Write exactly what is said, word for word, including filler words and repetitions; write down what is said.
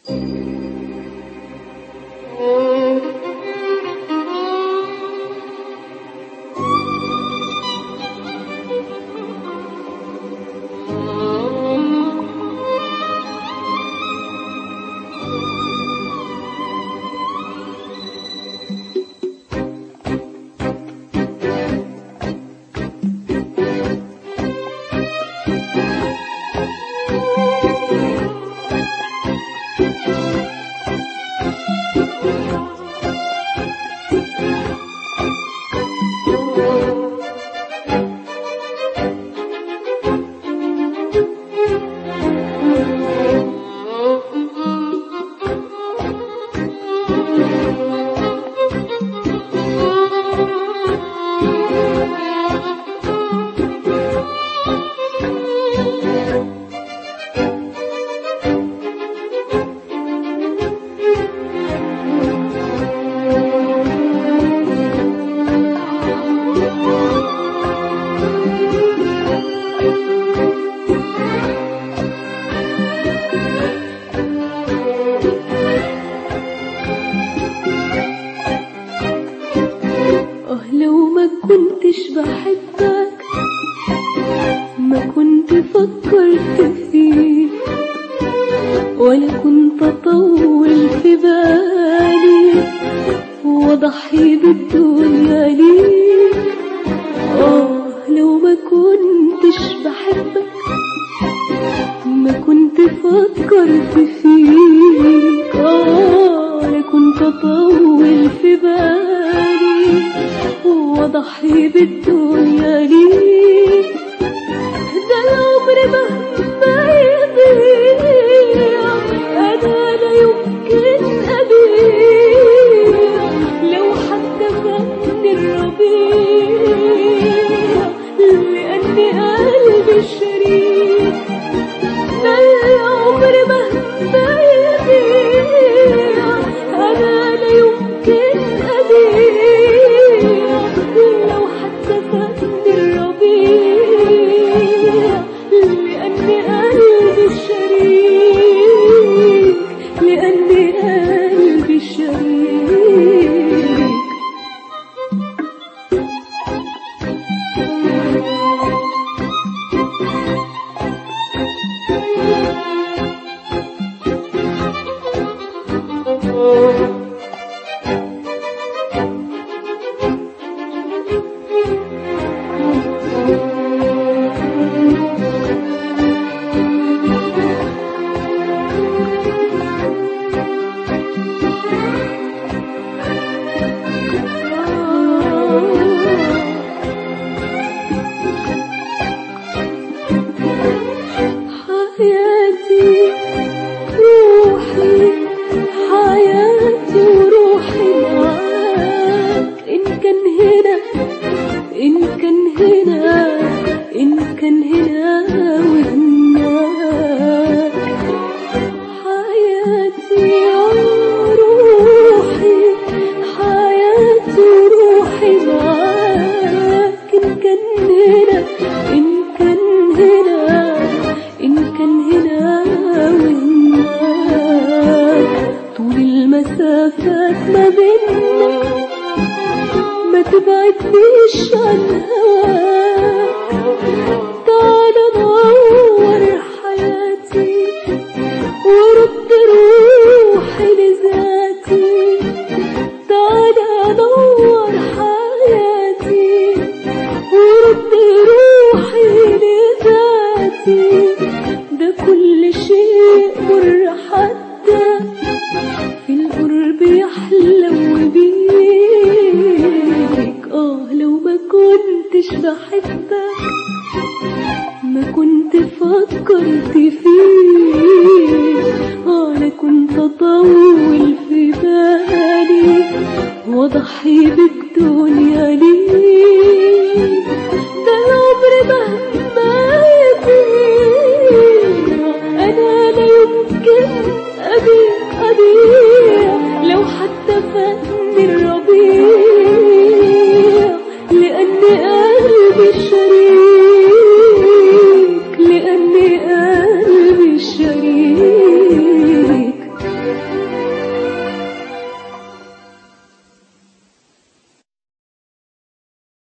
كنتش بحبك ما كنت فكرت فيك ولا كنت اطول في بالي واضحي بالدنيا ليك. اه لو ما كنتش بحبك ما كنت فكرت فيك، اه لا كنت اطول في بالي واضحي بالدنيا ليك. ده العمر مهما يضيع انا لا يمكن ابيع لو حتى فات الربيع لاني قلبي شريك. ده العمر مهما يضيع انا لا يمكن ابيع لو حتى فات الربيع لأني قلبي شريك، لأني قلبي شريك. حياتي روحي حياتي وروحي معاك. إن كان هنا إن كان هنا إن كان هنا وهناك. حياتي روحي حياتي وروحي معاك. إن كان هنا إن كان هنا إن كان هنا وهناك. طول المسافات ما بيننا ما تبعدنيش عن هواك. تعال نعود